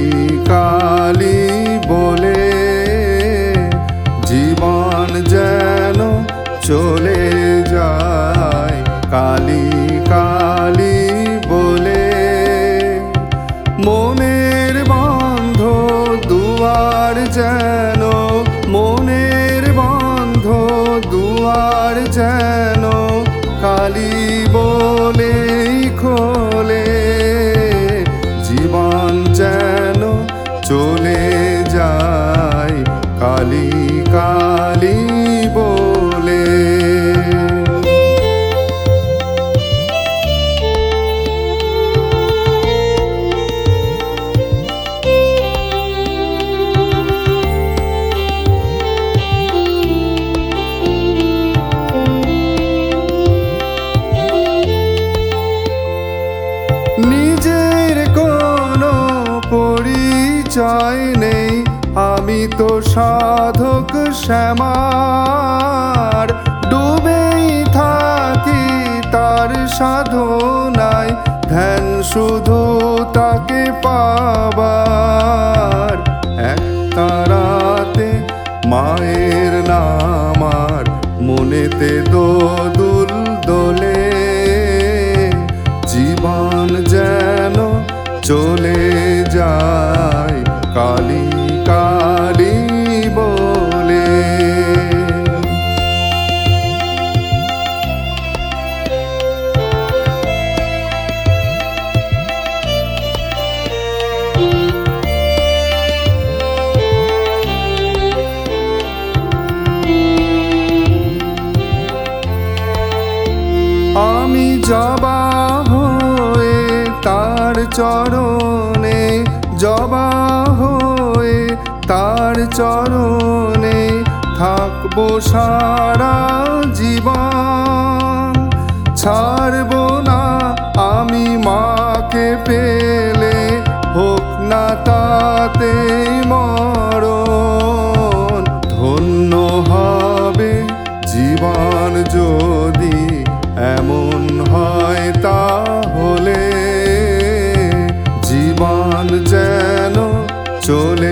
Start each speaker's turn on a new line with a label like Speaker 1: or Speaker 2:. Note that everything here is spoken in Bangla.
Speaker 1: কালী বলে জীবন যেন চলে যায়, কালী কালী বলে। মনের বন্ধ দুয়ার যেন, মনের বন্ধ দুয়ার যেন কালী বলেই খোলে, জীবন যেন চলে যায় কালী কালী বলে। নিজের কোনো পরিচয় নেই, আমি তো সাধক শ্যামার, ডুবেই থাকি তার সাধনায়, ধ্যান শুধু তাকে পাবার। এক তারাতে মায়ের নাম আর মনেতে দোদুল দোলে, জীবন যেন চলে যায় কালী কালী বলে। আমি জবা হয়ে তার চরণে, জবা হয়ে তার চরণে থাকবো সারা জীবন। ছাড়বো না আমি মাকে পেলে, হোক না তাতে মরণ। ধন্য হবে জীবন যদি এমন হয় তাহলে, জীবন যেন চলে